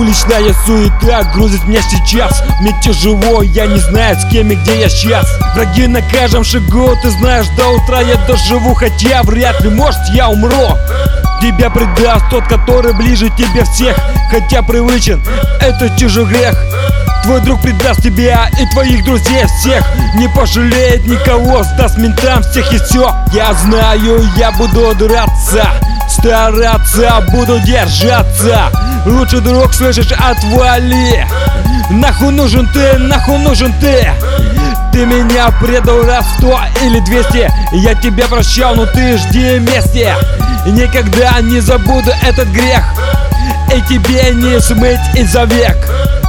Уличная суета грузит меня сейчас. Мне тяжело, я не знаю, с кем и где я сейчас. Враги на каждом шагу, ты знаешь, до утра я доживу. Хотя вряд ли, может, я умру. Тебя предаст тот, который ближе тебе всех. Хотя привычен, это чужой грех. Твой друг предаст тебя и твоих друзей всех. Не пожалеет никого, сдаст ментам всех и все. Я знаю, я буду драться, стараться, буду держаться. Лучший друг, слышишь, отвали. Нахуй нужен ты, нахуй нужен ты. Ты меня предал раз 100 или 200. Я тебя прощал, но ты жди мести. Никогда не забуду этот грех, и тебе не смыть изо век.